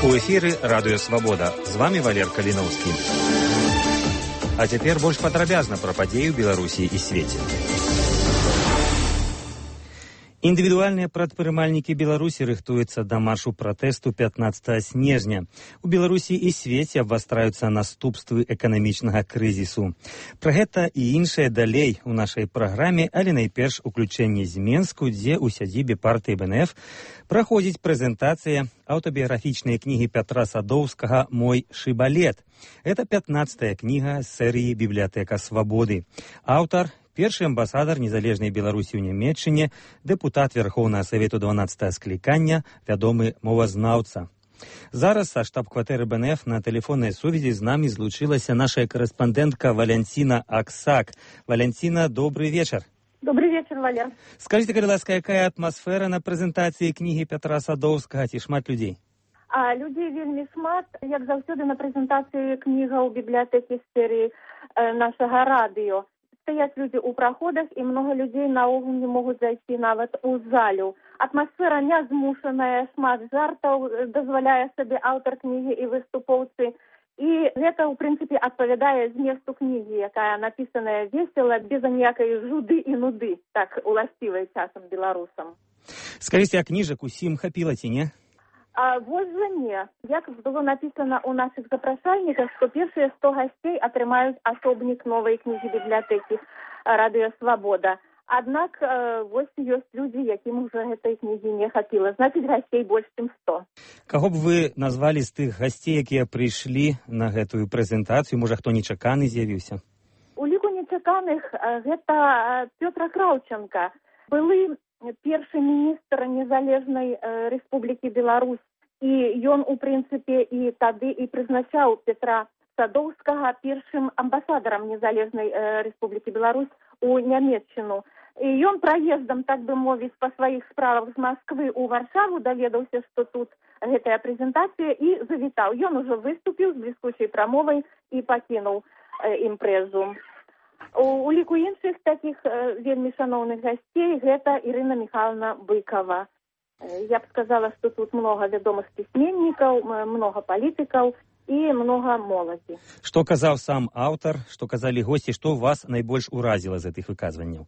У эфіры Радыё Свабода. З вами Валер Каліноўскі. А цяпер больш падрабязна пра падзеі ў Беларусі і свеце. Індывідуальныя прадпрымальнікі Беларусі рыхтуюцца да маршу пратэсту 15 снежня. У Беларусі і свеце абвастраюцца наступствы эканамічнага крызісу. Пра гэта і іншае далей у нашай праграме, але найперш уключэнне з Менску, дзе ў сядзібе партыі БНФ праходзіць прэзентацыя аўтабіяграфічнай кнігі Пятра Садоўскага «Мой шыбалет». Это 15-я кніга з серыі «Бібліятэка свабоды». Аўтар – першы амбасадар незалежнай Беларусі ў Нямецчыне, дэпутат Верхоўнага Савету 12 склікання, вядомы мовазнаўца. Зараз са штаб-кватэры БНФ на тэлефоннай сувязі з намі злучылася наша карэспандэнтка Валянціна Аксак. Валянціна, добрый вечар. Добрый вечер, Валер. Скажите, калі ласка, якая атмасфера на прэзентацыі кнігі Пятра Садоўскага, ці шмат людзей? Людзей вельмі шмат, як заўсёды на прэзентацыі кнігаў бібліятэкі з серыі нашага радыё. Стаяць людзі ў праходах, і многа людзей наогул не могуць зайсці нават у залю. Атмасфера нязмушаная, шмат жартаў дазваляе сабе аўтар кнігі і выступоўцы. І гэта, ў прынцыпе, адпавядае зместу кнігі, якая напісаная весела, без аніякай жуды і нуды, так уласцівай часам беларусам. Скажыце, а кніжак усім хапіла ці не? Вось жа не. Як было напісана ў нашых запрашальніках, што першыя 100 гасцей атрымаюць асобнік новай кнігі бібліятэкі «Радыё Свабода». Аднак вось ёсць людзі, якім ужо гэтай кнігі не хапіла. Значыць, гасцей больш, чым 100. Каго б вы назвалі з тых гасцей, якія прыйшлі на гэтую прэзентацыю? Можа, хто нечаканы з'явіўся? У ліку нечаканых гэта Пётр Краўчанка, былы першы міністр незалежнай Рэспублікі Беларусь. І ён, у прынцыпе, і тады і прызначаў Пятра Садоўскага першым амбасадарам незалежнай Рэспублікі Беларусь у Нямецчыну. І ён праездам, так бы мовіць, па сваіх справах з Масквы ў Варшаву даведаўся, што тут гэтая прэзентацыя, і завітаў. Ён ужо выступіў з бліскучай прамовай і пакінуў імпрэзу. У ліку іншых такіх вельмі шаноўных гасцей гэта Ірына Михайловна Быкова. Я б сказала, што тут много вядомых пісьменнікаў, много палітыкаў і много моладзі. Што казаў сам аўтар, што казалі госці, што вас найбольш уразіла з гэтых выказванняў?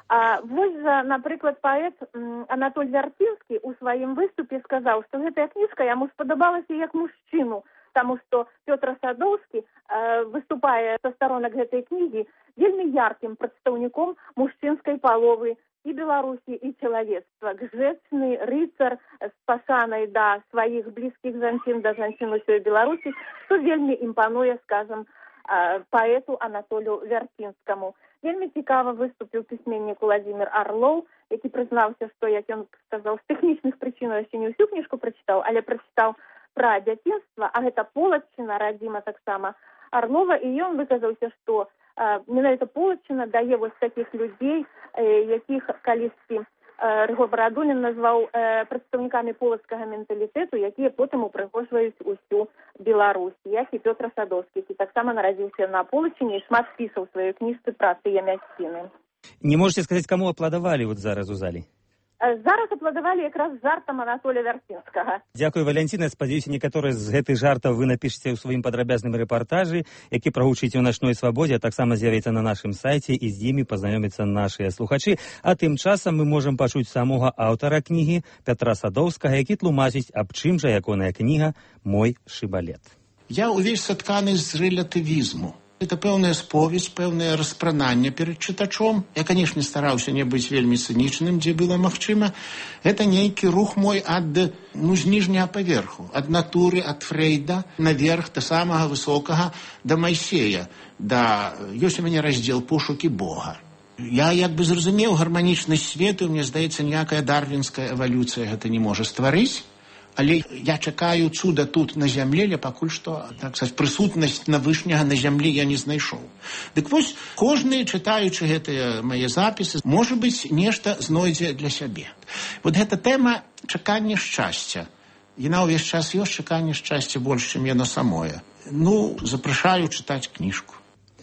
Вось жа, напрыклад, паэт Анатоль Вярцінскі ў сваім выступе сказаў, што гэтая кніжка яму спадабалася як мужчыну, таму што Пётр Садоўскі выступае са сторонак гэтай кнігі вельмі яркім прадстаўніком мужчынскай паловы і Беларусі, і чалавецтва. Гжэчны рыцар з пашанай да сваіх блізкіх жанчын, да жанчын усёй Беларусі, што вельмі імпануе, скажам, паэту Анатолю Вярцінскаму. Вельмі цікава выступіў пісьменнік Владзімір Арлоў, які прызнаўся, што, як ён сказаў, з тэхнічных прычынаў яшчэ не ўсю кніжку прачытаў, але прачытаў пра дзяцінства, а гэта полацчына, радзіма таксама Арлова, і ён выказаўся, што менавіта полацчына дае вось такіх людзей, якіх калісьці Рыгор Барадулін назваў прадстаўнікамі полацкага менталітэту, якія потым упрыгожваюць усю Беларусь, як і Пётр Садоўскі, які таксама нарадзіўся на полацчыне і шмат пісаў у сваёй кніжцы пра тыя мясціны. Не можете сказаць, каму апладавалі вот зараз у залі? Зараз апладавалі якраз жартам Анатоля Вярцінскага. Дзякуй, Валянціна. Спадзяюся, некаторыя з гэтых жартаў вы напішыце ў сваім падрабязным рэпартажы, які прагучыце ў начной свабодзе, а таксама з'явіцца на нашым сайце, і з імі пазнаёмяцца нашыя слухачы. А тым часам мы можам пачуць самога аўтара кнігі Пятра Садоўскага, які тлумачыць, аб чым жа ягоная кніга «Мой шыбалет». Я увесь сатканы з рэлятывізму. Это пэўная споведь, пэўнае распрананне перад чытачом. Я, канешне, стараўся не быць вельмі цынічным, дзе было магчыма. Это нейкі рух мой ад з ніжняга паверху, ад натуры, ад Фрейда, наверх да самага высокага, да Майсея. Ёсць у мяне раздзел «Пошукі Бога». Я як бы зразумеў гарманічнасць свету, мне здаецца, ніякая дарвінская эвалюцыя гэта не можа стварыць. Але я чакаю цуда тут на зямлі, але пакуль што, так сказаць, прысутнасць навышняга на зямлі я не знайшоў. Дык вось, кожны, чытаючы гэтыя мае запісы, можа быць, нешта знойдзе для сябе. Вот гэта тэма чакання шчасця. Яна ўвесь час ёсць, чаканне шчасця больш, чым яно самое. Запрашаю чытаць кніжку.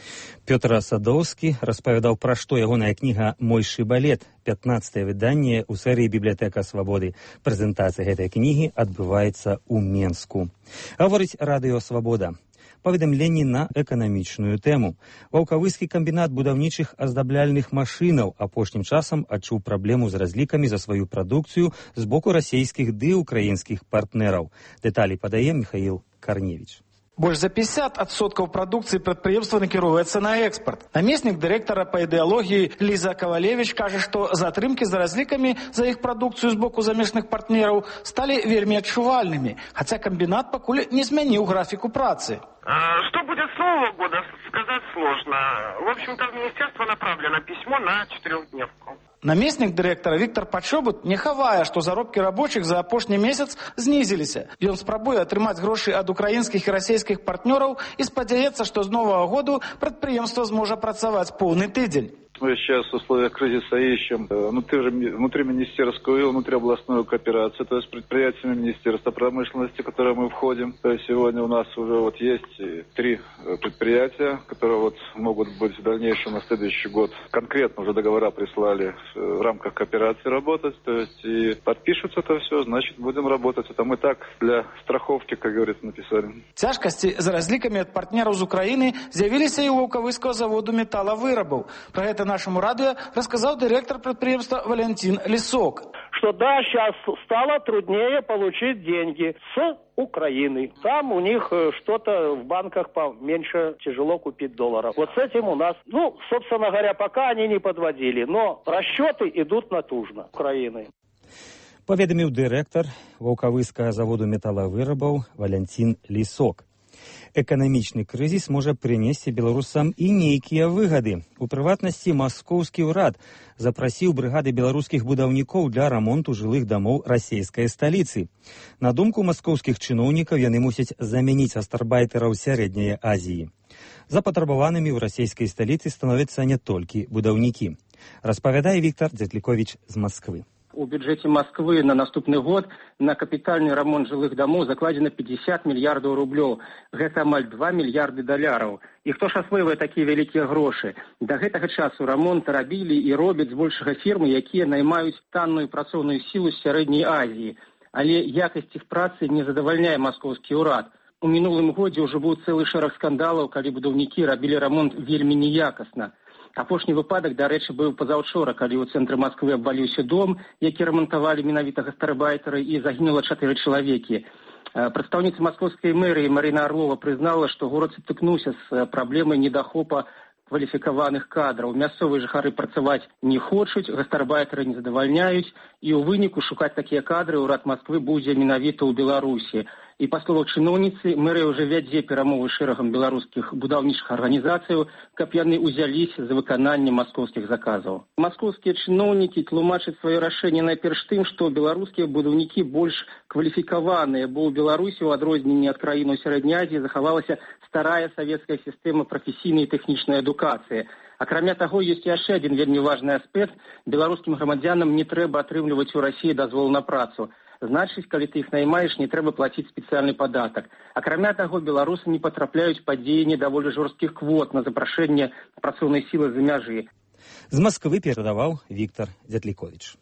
Пётр Садоўскі распавядаў, пра што ягоная кніга «Мой шыбалет», 15-е выданне ў серыі «Бібліятэка свабоды». Прэзентацыя гэтай кнігі адбываецца ў Менску. Гаворыць Радыё Свабода. Паведамленні на эканамічную тэму. Ваўкавыскі камбінат будаўнічых аздабляльных машынаў апошнім часам адчуў праблему з разлікамі за сваю прадукцыю з боку расійскіх ды украінскіх партнераў. Дэталі падае Михаил Карневич. Больш за 50% прадукцыі прадпрыемства накіроўваецца на экспарт. Намеснік дырэктара па ідэалогіі Ліза Кавалевіч кажа, што затрымкі за разлікамі за іх прадукцыю з боку замежных партнераў сталі вельмі адчувальнымі, хаця камбінат пакуль не змяніў графіку працы. Что будет с Нового года, сказать сложно. В общем-то, в министерство направлено письмо на 4-дневку. Намеснік дырэктара Віктор Пачобут не хавае, што заробкі рабочых за апошні месяц знізіліся. Ён спрабуе атрымаць грошы ад украінскіх і расійскіх партнёраў і спадзяецца, што з новага году прадпрыемства зможа працаваць поўны тыдзень. Мы сейчас в условиях кризиса ищем внутриминистерскую и внутриобластную кооперацию, то есть предприятиями Министерства промышленности, в которое мы входим. То есть сегодня у нас уже есть 3 предприятия, которые могут быть в дальнейшем на следующий год. Конкретно уже договора прислали в рамках кооперации работать, то есть и подпишутся это все, значит будем работать. Это мы так для страховки, как говорится, написали. Цяжкасці з разлікамі ад партнераў з Украіны з'явіліся і ў Ваўкавыскага заводу металавырабаў. Пра гэта нашему радио рассказал директор предприемства Валентин Лисок. Что да, сейчас стало труднее получить деньги с Украины. Там у них что-то в банках поменьше, тяжело купить долларов. Вот с этим у нас, собственно говоря, пока они не подводили, но расчеты идут натужно Украины. Паведаміў дырэктар Ваўкавыскага заводу металавырабаў Валентин Лисок. Эканамічны крызіс можа прынесці беларусам і нейкія выгады. У прыватнасці маскоўскі ўрад запрасіў брыгады беларускіх будаўнікоў для рамонту жылых дамоў расійскай сталіцы. На думку маскоўскіх чыноўнікаў, яны мусяць замяніць астарбайтэраў сярэдняй Азіі. Запатрабаванымі ў расійскай сталіцы становяцца не толькі будаўнікі. Распавядае Віктор Дзятліковіч з Масквы. У бюджете Москвы на наступны год на капітальны рамонт жылых домов закладзена 50 мільярдаў рублёў. Гэта амаль 2 мільярды даляраў. І хто ж асвойвае такія вялікія грошы? Да гэтага часу рамонт рабілі і робяць збольшага фірмы, якія наймаюць танную працоўную сілу з сярэдняй Азіі. Але якасць іх працы не задавальняе маскоўскі ўрад. У мінулым годзе ўжо быў цэлы шэраг скандалаў, калі будаўнікі рабілі рамонт вельмі неякасна. Апошні выпадак, дарэчы, быў пазаўчора, калі ў цэнтры Масквы абваліўся дом, які рамантавалі менавіта гастарбайтары, і загінула 4 чалавекі. Прадстаўніца маскоўскай мэрыі Марина Орлова прызнала, што горад сутыкнуўся з праблемай недахопа кваліфікаваных кадраў. Мясцовыя жыхары працаваць не хочуць, гастарбайтары не задавальняюць, і ў выніку шукаць такія кадры ўрад Масквы будзе менавіта ў Беларусі. І па словах чыноўніцы, мэрыя ўжо вядзе перамовы з шэрагам беларускіх будаўнічых арганізацыяў, каб яны ўзяліся за выкананне маскоўскіх заказаў. Маскоўскія чыноўнікі тлумачаць сваё рашэнне найперш тым, што беларускія будаўнікі больш кваліфікаваныя, бо ў Беларусі, у адрозненні ад краін сярэдняй Азіі, захавалася старая савецкая сістэма прафесійнай і тэхнічнай адукацыі. Акрамя таго, ёсць яшчэ адзін вельмі важны аспект. Беларускім грамадзянам не трэба атрымліваць у Расіі дазвол на працу. Значыць, калі ты іх наймаеш, не трэба плаціць спецыяльны падатак. Акрамя таго, беларусы не патрапляюць пад дзеянне даволі жорсткіх квот на запрашэнне працоўнай сілы з-за мяжы. З Масквы перадаваў Віктор Дзятліковіч.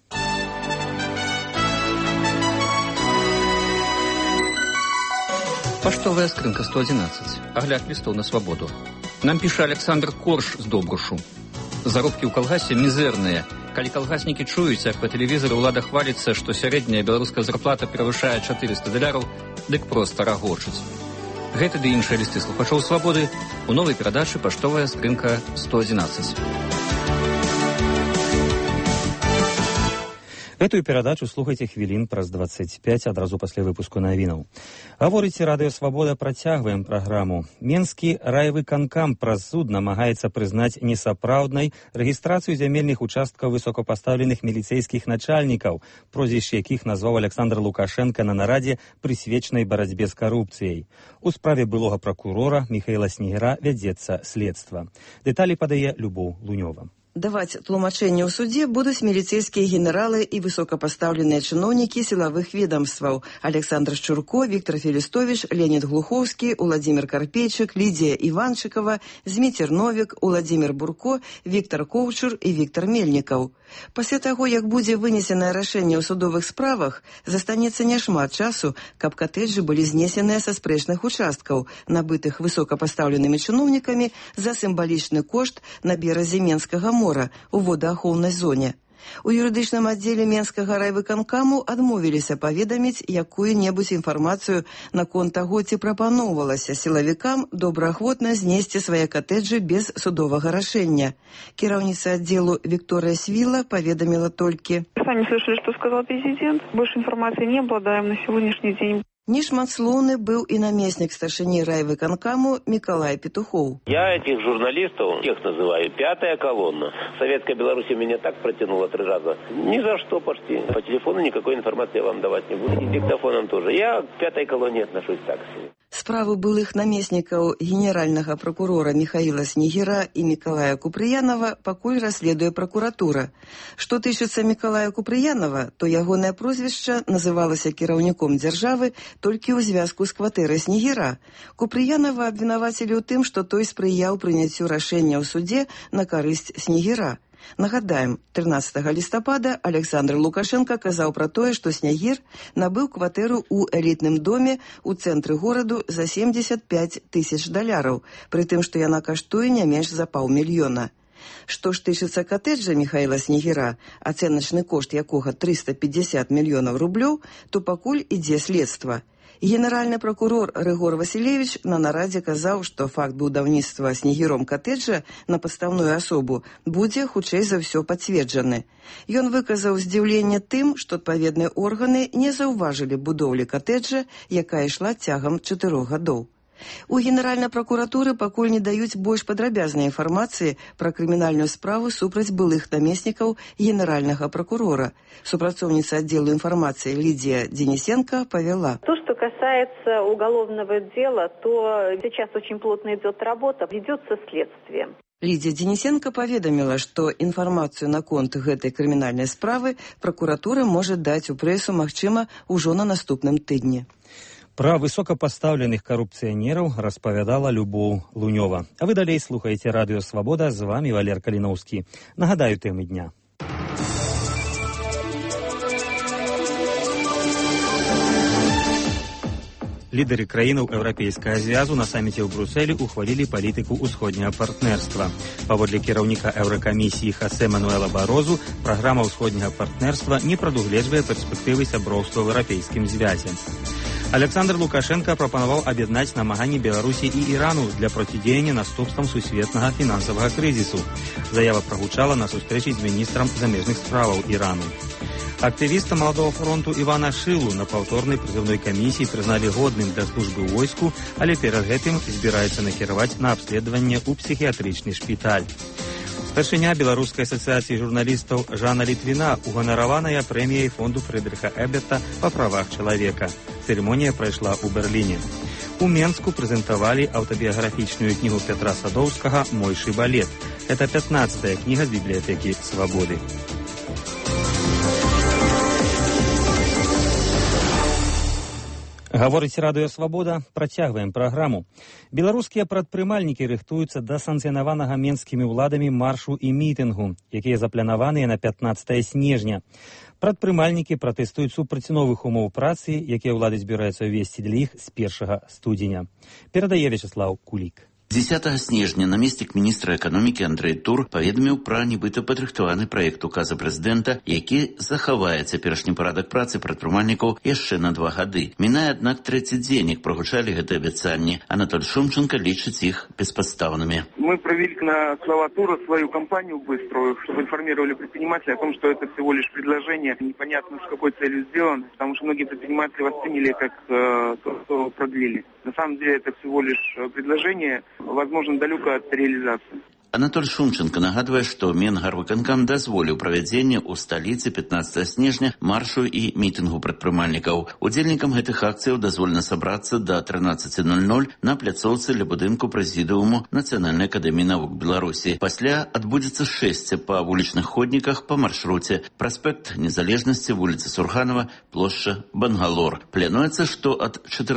Паштовая скрынка 111. Агляд лістоў на свабоду. Нам піша Александр Корж з Добрушу. Заробкі ў калгасе мізэрныя. Калі калгаснікі чуюць, як па тэлевізору ўлада хваліцца, што сярэдняя беларуская зарплата перавышае 400 даляраў, дык проста рагочуць. Гэты ды іншыя лісты слухачоў свабоды у новай перадачы «Паштовая скрынка 111». Гэтую перадачу слухайце хвілін праз 25 адразу пасля выпуску навінаў. Гаворыце Радыё Свабода, працягваем праграму. Менскі райвыканкам праз суд намагаецца прызнаць несапраўднай рэгістрацыю зямельных участкаў высокапастаўленых міліцэйскіх начальнікаў, прозвішчы якіх назваў Александр Лукашенко на нарадзе, прысвечанай барацьбе з карупцыяй. У справе былога пракурора Михаіла Снегіра вядзецца следства. Дэталі падае Любоў Лунёва. Даваць тлумачэнне ў судзе будуць міліцейскія генералы і высокапастаўленыя чыноўнікі сілавых ведомстваў: Александр Шчурко, Виктор Фелестович, Леонид Глуховский, Владимир Карпейчик, Лидия Иваншикова, Змитер Новик, Владимир Бурко, Виктор Коўчур і Виктор Мельнікаў. Пасля таго, як будзе вынесенае рашэнне ў судовых справах, застанецца няшмат часу, каб катэджы былі знесеныя са спрэчных участкаў, набытых высокапастаўленымі чыноўнікамі за сімвалічны кошт на беразе Менскага мора у водаахоўнай зоне. У юрыдычным аддзеле Менскага райвыканкаму адмовіліся паведаміць якую-небудзь інфармацыю наконт таго, ці прапаноўвалася сілавікам добраахвотна знесці свае катэджы без судовага рашэння. Кіраўніца аддзелу Виктория Свила паведаміла толькі: Сами слышали, что сказал президент. Больше информации не обладаем на сегодняшний день. Нешматслоўны быў і намеснік старшыні райвыканкаму Миколай Петухов. Я этих журналистов, тех называю, пятая колонна. Советская Беларусь меня так протянула 3 раза. Ни за что почти. По телефону никакой информации я вам давать не буду. И диктофоном тоже. Я к пятой колонне отношусь так себе. Справы былых намеснікаў генеральнага прокурора Михаила Снегира і Миколая Купрыянова пакуль расследуе прокуратура. Што тычыцца Миколая Купрыянова, то ягонае прозвішча называлася кіраўніком дзяржавы толькі ў звязку з кватэрай Снегира. Купрыянова абвінавацілі ў тым, што той спрыяў прыняццю рашэння ў суде на карысць Снегира. Нагадаем, 13 лістапада Александр Лукашенко казаў пра тое, што Снегір набыў кватэру ў элітным доме ў цэнтры гораду за $75 000, пры тым, што яна каштуе не менш за $500 000. Што ж тычыцца катэджа Михаила Снегира, ацэначны кошт якога 350 мільёнаў рублёў, то пакуль ідзе следства. Генеральны прокурор Рыгор Василевич на нарадзе казаў, што факт будаўніцтва Снегіром катэджа на падстаўную асобу будзе хутчэй за ўсё пацверджаны. Ён выказаў здзіўленне тым, што адпаведныя органы не заўважылі будоўлі катэджа, якая ішла цягам 4 гадоў. У Генеральнай пракуратуры пакуль не даюць больш падрабязнай інфармацыі пра крымінальную справу супраць былых намеснікаў генеральнага прокурора. Супрацоўніца аддзелу інфармацыі Лидия Денисенко павяла: То, что касается уголовного дела, то сейчас очень плотно идет работа, ведется следствие. Лидия Денисенко паведаміла, што інфармацыю наконт гэтай крымінальнай справы пракуратура можа даць у прэсу, магчыма, ужо на наступным тыдні. Пра высокапастаўленых карупцыянераў распавядала Любоў Лунёва. А вы далей слухаеце Радыё Свабода, з вами Валер Каліноўскі. Нагадаю тэмы дня. Лідары краінаў Еўрапейскага звязу на саміце ў Брусэлі ухвалілі палітыку ўсходняга партнерства. Паводле кіраўніка Еўракамісіі Хосе Мануэла Барозу, праграма ўсходняга партнерства не прадугледжвае перспектывы сяброўства ў Еўрапейскім звязе. Александр Лукашенко прапанаваў аб'яднаць намаганні Беларусі і Ірану для процідзеяння наступствам сусветнага фінансавага крызісу. Заява прагучала на сустрэчы з міністрам замежных справаў Ірану. Актывіста Маладога фронту Івана Шылу на паўторнай прызыўной камісіі прызналі годным для службы ў войску, але перад гэтым збіраецца накіраваць на абследаванне ў псіхіятрычны шпіталь. Старшыня Беларускай асацыяцыі журналістаў Жанна Літвіна уганараваная прэміяй фонду Фрыдрыха Эберта па правах чалавека. Цырымонія прайшла ў Берліне. У Менску прэзентавалі аўтабіяграфічную кнігу Пятра Садоўскага «Мойшы балет». Это 15-я кніга з бібліятэкі «Свабоды». Гаворыць Радыё Свабода, працягваем праграму. Беларускія прадпрымальнікі рыхтуюцца да санкцыянаванага менскімі ўладамі маршу і мітынгу, якія запланаваныя на 15 снежня. Прадпрымальнікі пратэстуюць супраць новых умоў працы, якія ўлады збіраюцца ўвесці для іх з 1 студзеня. Перадае Вячеслав Кулік. 10 снежня намеснік міністра эканомікі Андрэй Тур паведаміў пра нібыта падрыхтаваны праект указа прэзідэнта, які захавае цяперашні парадак працы прадпрымальнікаў яшчэ на 2 гады. Мінае, аднак, 3-й дзень, як прагучалі гэтыя абяцанні. Анатоль Шумченко лічыць іх бесподставными. Мы провели на слова Тура свою кампанию быструю, чтобы информировали предпринимателей о том, что это всего лишь предложение. Непонятно, с какой целью сделано, потому что многие предприниматели восприняли как то, что продлили. На самом деле это всего лишь предложение, возможно, далеко от реализации. Анатоль Шумченко нагадвае, што Менгарвыканкам дазволіў правядзенне ў сталіцы 15 снежня маршу і мітынгу прадпрымальнікаў. Удзельнікам гэтых акцыяў дазволена сабрацца да 13:00 на пляцоўцы ля будынку прэзідыуму Нацыянальнай акадэміі навук Беларусі. Пасля адбудзецца шэсце па вулічных ходніках па маршруце: праспект Незалежнасці, вуліца Сурганова, плошча Бангалор. Плануецца, што ад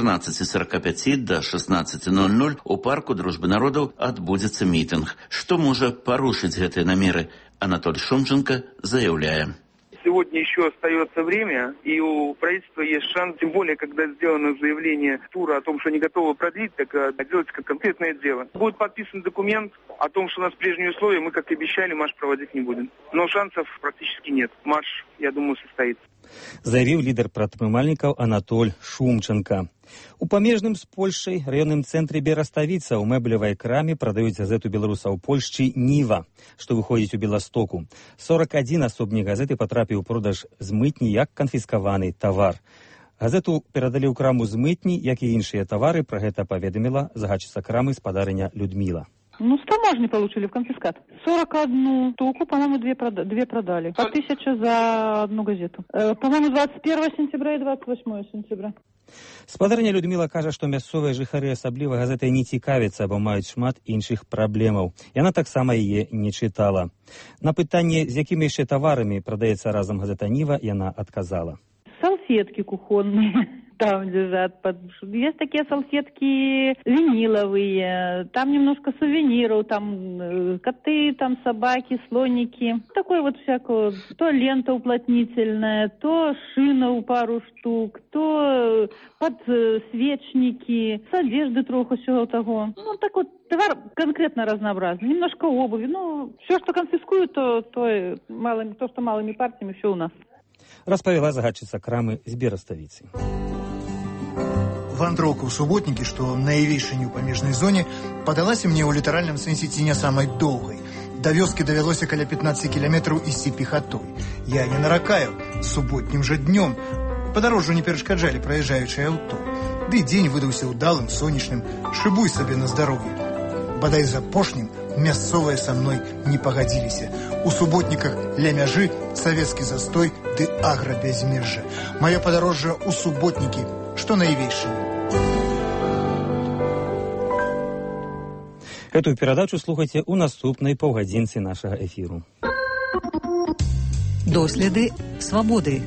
14:45 до 16:00 у парку Дружбы народаў адбудзецца мітынг. Что может порушить гэтыя намеры? Анатоль Шумченко заявляет. Сегодня еще остается время, и у правительства есть шанс, тем более, когда сделано заявление тура о том, что они готовы продлить, так делать как конкретное дело. Будет подписан документ о том, что у нас прежние условия, мы, как и обещали, марш проводить не будем. Но шансов практически нет. Марш, я думаю, состоится. Заявіў лідар прадпрымальнікаў Анатоль Шумченко. У памежным з Польшай раённым цэнтры Бераставіца ў мэблевай краме прадаюць газету беларуса ў Польшчы «Ніва», што выходзіць у Беластоку. 41 асобнік газеты патрапіў у продаж з мытні як канфіскаваны тавар. Газету перадалі ў краму з мытні, як і іншыя тавары. Пра гэта паведаміла загадчыца крамы спадарыня Людмила. 100 таможни получили в конфискат. 41 штуку, по-моему, две продали. По 1000 за одну газету. По-моему, 21 сентября и 28 сентября. Спадарня Людмила кажа, што мясцовыя жыхары асабліва газетай не цікавяцца, бо маюць шмат іншых праблемаў. Яна таксама яе не чытала. На пытанне, з якімі яшчэ таварамі прадаецца разам газета «Ніва», яна адказала. Салфетки кухонные там лежат. Есть такие салфетки виниловые, там немножко сувениров, там коты, там собаки, слоники. Такой вот всякого. То лента уплотнительная, то шина пару штук, то подсвечники, с одежды троху всего того. Ну, так вот, товар конкретно разнообразный. Немножко обуви. Ну, все, что конфискуют, то что малыми партиями, все у нас. Распавяла загадчыца крамы з Бераставіцы. Вандроўка ў суботнікі, што найвейшай у памежнай зоне, падалася мне ў літаральным сэнсе ці не самай доўгай. Да вёскі давялося каля 15 кіламетраў ісці пехатой. Я не наракаю, суботнім жа днём падарожжу не перашкаджалі праязджаючыя аўто. Ды дзень выдаўся ўдалым, сонечным, шыбуй сабе на здароўе. Бадай з апошнім мясцовыя са мной не пагадзіліся. У суботніках ля мяжы савецкі застой ды аграбязмежжа. Маё падарожжа ў суботнікі, што найвейшае. Эту перадачу слухайце ў наступнай паўгадзінцы нашага эфіру. Доследы свабоды.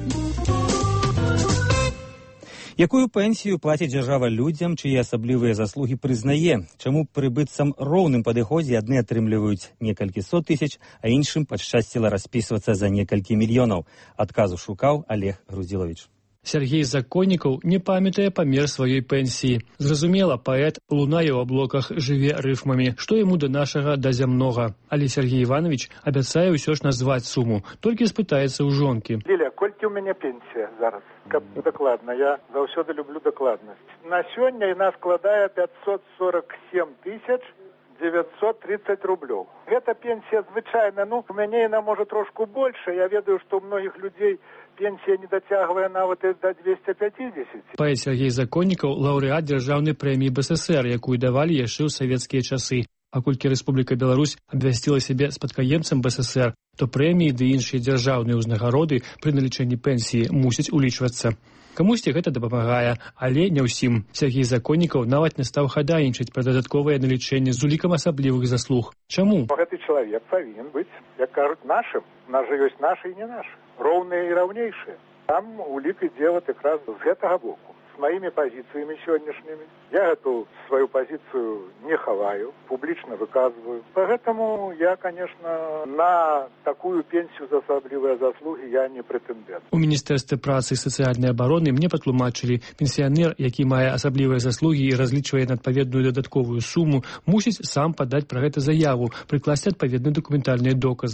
Якую пенсію платить держава людям, чиї асаблівыя заслуги признає? Чому при быццам роўным падыходзе адны атрымліваюць некалькі сот тысяч, а іншым пашчасціла распісвацца за некалькі мільёнаў? Адказу шукаў Олег Груздзіловіч. Сергей Законнікаў не памятае памер сваёй пенсіі. Зразумела, паэт лунае ў аблоках, жыве рыфмамі, што яму да нашага да зямнога. Але Сергей Іванович абяцае ўсё ж назваць суму, толькі спытаецца ў жонкі. Ліля, колькі ў мяне пенсія зараз? Каб дакладна, я заўсёды люблю дакладнасць. На сёння яна складае 547 930 рублёў. Гэта пенсія звычайна, у мяне яна можа трошку больше. Я ведаю, што ў многіх людзей пенсія не дацягвае нават і да 250. Паэт Сергей Законнікаў лаўрэат дзяржаўнай прэміі БССР, якую давалі яшчэ ў савецкія часы. Паколькі Рэспубліка Беларусь абвясціла сябе спадкаемцам БССР, то прэміі ды іншыя дзяржаўныя ўзнагароды пры налічэнні пенсіі мусяць улічвацца. Камусьці гэта дапамагае, але не ўсім. Сергей Законнікаў нават не стаў хадайнічаць пра дадатковае налічэнне з улікам асаблівых заслуг. Чаму? Гэты чалавек павінен быць, як кажуць, нашым. У нас жа ёсць нашы і не нашы. Роўныя і раўнейшыя. Там улік ідзе вот якраз з гэтага боку. З маімі пазіцыямі сённяшнімі. Я эту сваю пазіцыю не хаваю, публічна выказваю. Поэтому я, конечно, на такую пенсію за асаблівыя заслугі я не прэтэндэнт. У Міністэрстве працы і сацыяльнай абароны мне патлумачылі, пенсіянер, які мае асаблівыя заслугі і разлічвае на адпаведную дадатковую суму, мусіць сам падаць пра гэта заяву, прыкласці адпаведныя дакументальныя доказы.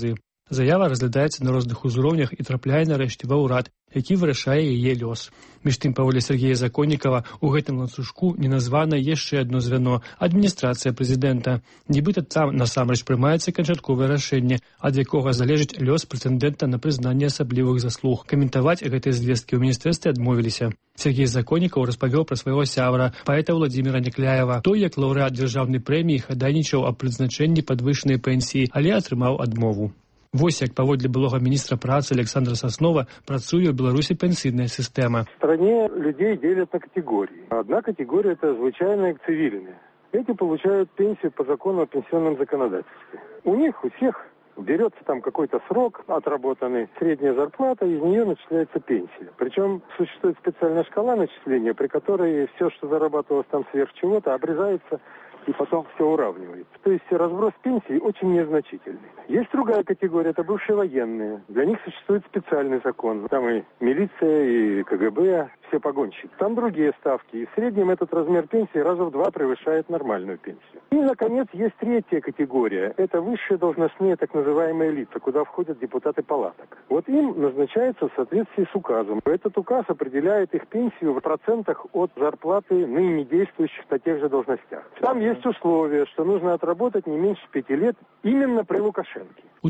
Заява разглядаецца на розных узроўнях і трапляе нарэшце ва ўрад, які вырашае яе лёс. Між тым, паводле Сергея Законнікава, у гэтым ланцужку не названа яшчэ адно звяно – адміністрацыя прэзідэнта. Нібыта там насамрэч прымаецца канчатковае рашэнне, ад якога залежыць лёс прэтэндэнта на прызнанне асаблівых заслуг. Каментаваць гэтыя звесткі ў міністэрстве адмовіліся. Сергей Законнікаў распавёў пра свайго сябра, паэта Владзіміра Някляева. Той, як лаўрэат дзяржаўнай прэміі, хадайнічаў аб прызначэнні падвышанай пенсіі, але атрымаў адмову. Вось як паводле былога міністра працы Александра Соснова працуе ў Беларусі пенсійная сістэма. В стране людей делят на категории. Одна категория – это звычайные цивильные. Эти получают пенсию по закону о пенсионном законодательстве. У них, у всех берется там какой-то срок отработанный, средняя зарплата, из нее начисляется пенсия. Причем существует специальная шкала начисления, при которой все, что зарабатывалось там сверх чего-то, обрезается и потом все уравнивается. То есть разброс пенсий очень незначительный. Есть другая категория, это бывшие военные. Для них существует специальный закон. Там и милиция, и КГБ, все погонщики. Там другие ставки. И в среднем этот размер пенсии раза в 2 превышает нормальную пенсию. И, наконец, есть третья категория. Это высшие должностные так называемые лица, куда входят депутаты палаток. Вот им назначается в соответствии с указом. Этот указ определяет их пенсию в процентах от зарплаты ныне действующих на тех же должностях. Там есть условие, что нужно отработать не меньше 5 лет именно при Лукашенке. У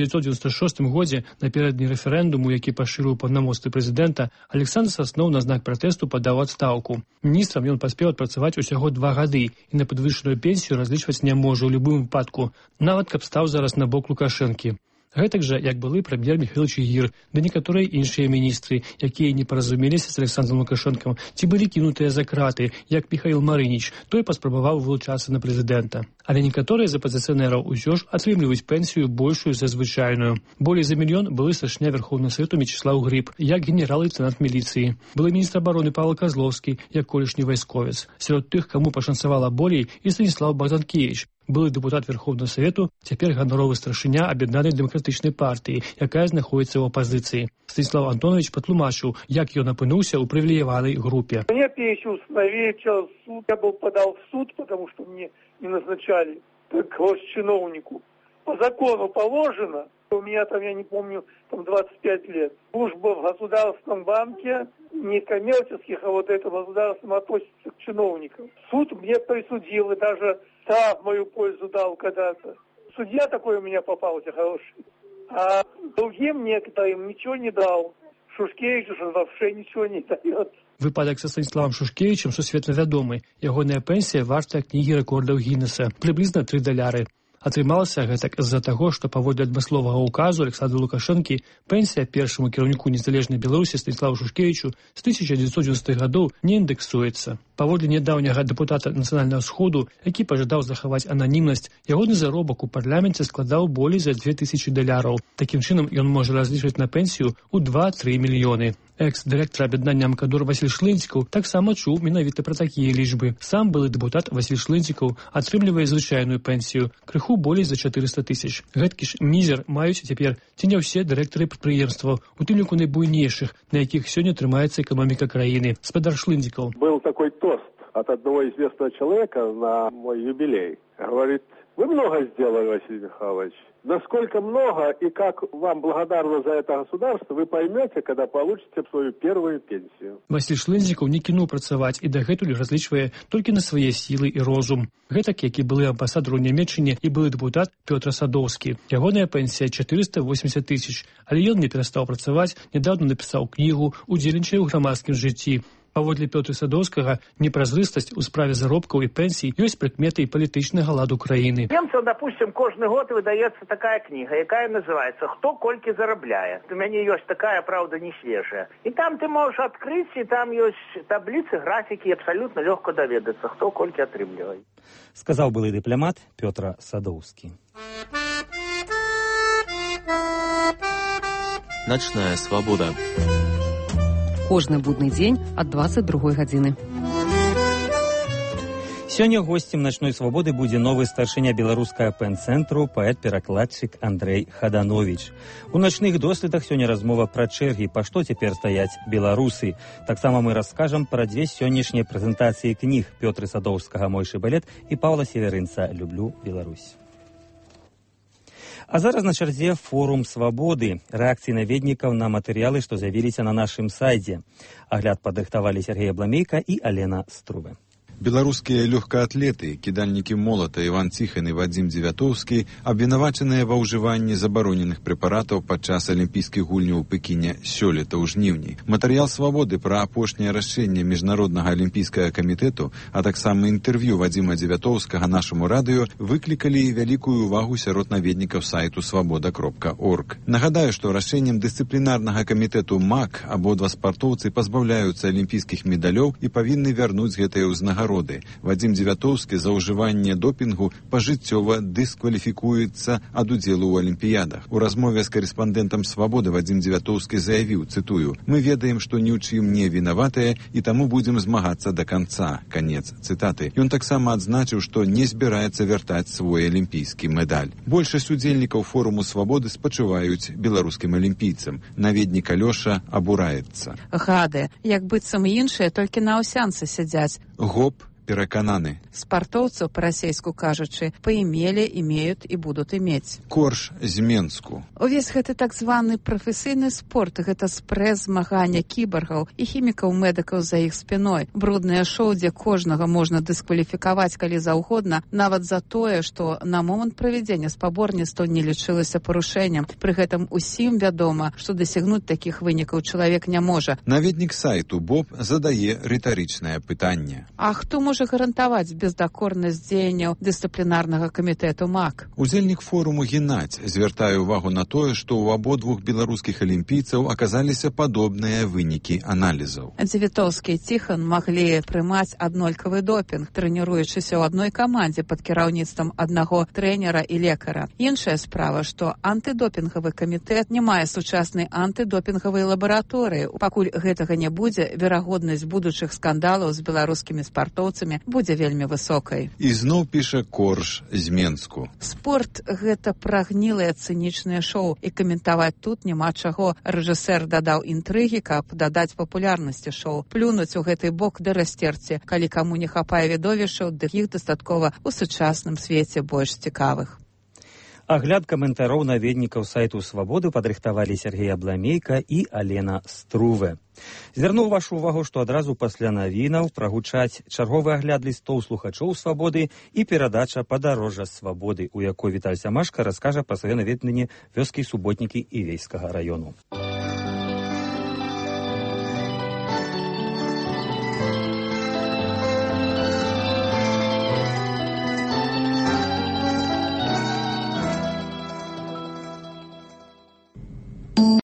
1996 годзе напярэдадні рэферэндуму, які пашырыў паўнамоцтвы прэзідэнта, Александр Соснов на знак пратэсту падаў адстаўку. Міністрам ён паспеў адпрацаваць усяго 2 гады і на падвышаную пенсію разлічваць не можа ў любым выпадку, нават каб стаў зараз на бок Лукашэнкі. Гэтак жа, як былы прэм'ер Михаил Чигир, да некаторыя іншыя міністры, якія не паразумеліся з Александром Лукашэнкам, ці былі кінутыя за краты, як Михаил Марыніч, той паспрабаваў вылучацца на прэзідэнта. Але некаторыя з апазіцыянераў усё ж атрымліваюць пенсію большую за звычайную. Болей за мільён былы старшыня Верховнага Савету Мечыслаў Грыб, як генерал-лейтенант міліцыі. Былы міністр абароны Павел Козловскі, як колішні вайсковец. Сярод тых, каму пашанцавала болей, і Станіслав Богданкевич, былы дэпутат Верховнага Савету, цяпер ганаровы старшыня Аб'яднанай дэмакратычнай партыі, якая знаходзіцца ў апазіцыі. Станіслав Антонович патлумачыў, як ён апынуўся ў прывілеяванай групе. Мне пенсию установили через суд. Я был подал в суд, потому что мне не назначали как госчиновнику. По закону положено, у меня там, я не помню, там 25 лет. Служба в Государственном банке, не коммерческих, а вот это государственном относится к чиновникам. Суд мне присудил и даже штраф в мою пользу дал когда-то. Судья такой у меня попался хороший. А другим некоторым ничего не дал. Шушкевичу вообще ничего не дает. Выпадак са Станіславам Шушкевичем сусветна вядомы. Ягоная пенсія вартая кнігі рэкордаў Гіннеса, прыблізна $3. Атрымалася гэтак з-за таго, што паводле адмысловага ўказу Александра Лукашэнкі пенсія першаму кіраўніку незалежнай Беларусі Станіславу Шушкевичу з 1990-х гадоў не індэксуецца. Паводле нядаўняга дэпутата Нацыянальнага сходу, які пажадаў захаваць ананімнасць, ягоны заробак у парламенце складаў болей за $2000. Такім чынам ён можа разлічваць на пенсію ў 2-3 мільёны. Экс-дырэктар аб'яднання Мкадор Васіль Шлынцікаў таксама чуў менавіта пра такія лічбы. Сам былы дэпутат Васіль Шлынцікаў атрымлівае звычайную пенсію, крыху болей за 400 000. Гэткі ж мізер маюць цяпер ці не ўсе дырэктары прадпрыемстваў, у тым ліку найбуйнейшых, на якіх сёння трымаецца эканоміка краіны. Спадар Шлынцікаў. Был такой тост от одного известного человека на мой юбилей. Говорит, вы много сделали, Василий Михайлович. Насколько много и как вам благодарно за это государство, вы поймете, когда получите свою первую пенсию. Васіль Шлынцікаў не кінуў працаваць і дагэтуль разлічвае толькі на свае сілы і розум. Гэтак, як і былы амбасадар у Нямецчыне і былы дэпутат Пётр Садоўскі. Ягоная пенсія 480 000, але ён не перастаў працаваць, нядаўна напісаў кнігу, удзельнічае ў грамадскім жыцці. Паводле Пётра Садоўскага, непразрыстасць у справе заробкаў і пенсій ёсць прыкметай палітычнага ладу краіны. Немцам, допустим, кожны год выдаецца такая кніга, якая называецца «Хто колькі зарабляе». У мяне ёсць такая, правда, не свежая. І там ты можаш адкрыць, і там ёсць табліцы, графікі, абсалютна лёгка даведацца, хто колькі атрымлівае. Сказаў былы дыпламат Пётр Садоўскі. Ночная свобода. Кожны будны дзень ад 22 гадзіны. Сёння госцем «Ночной свободы» будзе новы старшыня беларускага пэн-цэнтру, паэт-перакладчык Андрэй Хаданович. У начных доследах сёння размова пра чэргі, па што цяпер стаяць беларусы. Таксама мы раскажам пра 2 сённяшнія прэзентацыі кніг Пётры Садоўскага «Мой шыбалет» і Паўла Северынца «Люблю Беларусь». А зараз на чарзе форум «Свободы». Реакции наведников на материалы, что з'явились на нашем сайте. Агляд падрыхтавалі Сергей Абламейка и Алена Струве. Беларускія лёгкаатлеты, кідальнікі молата Іван Ціхан і Вадзім Дзевятоўскі абвінавачаныя ва ўжыванні забароненых прэпаратаў падчас алімпійскіх гульняў у Пекіне сёлета ў жніўні. Матэрыял «Свабоды» пра апошняе рашэнне Міжнароднага алімпійскага камітэту, а таксама інтэрв'ю Вадзіма Дзевятоўскага нашаму радыё выклікалі вялікую ўвагу сярод наведнікаў сайту свабода.орг. Нагадаю, што рашэннем дысцыплінарнага камітэту МАК абодва спартоўцы пазбаўляюцца алімпійскіх медалёў і павінны вярнуць гэтыя ўзнагароды. Вадзім Дзевятоўскі за ўжыванне допінгу пажыццёва дыскваліфікуецца ад удзелу ў алімпіядах. У размове з карэспандэнтам «Свабоды» Вадзім Дзевятоўскі заявіў, цытую: «Мы ведаем, што ні ў чым не вінаватыя і таму будзем змагацца да канца». Канец цытаты. Ён таксама адзначыў, што не збіраецца вяртаць свой алімпійскі медаль. Большасць удзельнікаў форуму «Свабоды» спачуваюць беларускім алімпійцам. Наведнік Алёша абураецца. Гады, як быццам іншыя, толькі на аўсянцы сядзяць. ГОП перакананы. Спартоўцаў, па-расейску кажучы, паімелі, імеюць і будуць імець. Корж з Менску. Увесь гэты так званы прафесійны спорт, гэта спрэс змагання кібаргаў і хімікаў-медыкаў за іх спіной. Бруднае шоу, дзе кожнага можна дыскваліфікаваць калі заўгодна, нават за тое, што на момант правядзення спаборніцтва не лічылася парушэннем. Пры гэтым усім вядома, што дасягнуць такіх вынікаў чалавек не можа. Наведнік сайту БОП задае рытарычнае пытанне. А хто можа гарантаваць бездакорнасць дзеянняў дысцыплінарнага камітэту МАК? Удзельнік форуму Геннадзь звяртае ўвагу на тое, што ў абодвух беларускіх алімпійцаў аказаліся падобныя вынікі аналізаў. Дзевятоўскі і Ціхан маглі прымаць аднолькавы допінг, трэніруючыся ў адной камандзе пад кіраўніцтвам аднаго трэнера і лекара. Іншая справа, што антыдопінгавы камітэт не мае сучаснай антыдопінгавай лабараторыі. Пакуль гэтага не будзе, верагоднасць будучых скандалаў з беларускімі спартоўцамі будзе вельмі высокай. І зноў піша Корж з Менску. Спорт — гэта прагнілае цынічнае шоу, і каментаваць тут няма чаго. Рэжысэр дадаў інтрыгі, каб дадаць папулярнасці шоу. Плюнуць у гэты бок да расцерці. Калі каму не хапае відовішчаў, дык іх дастаткова ў сучасным свеце больш цікавых. Агляд каментароў наведнікаў сайту «Свабоды» падрыхтавалі Сергей Абламейка і Алена Струве. Звярнуў вашу ўвагу, што адразу пасля навінаў прагучаць чарговы агляд лістоў слухачоў «Свабоды» і перадача «Падарожжа Свабоды», у якой Віталь Сямашка раскажа пра свае наведванні вёскі Суботнікі і Вейскага раёну.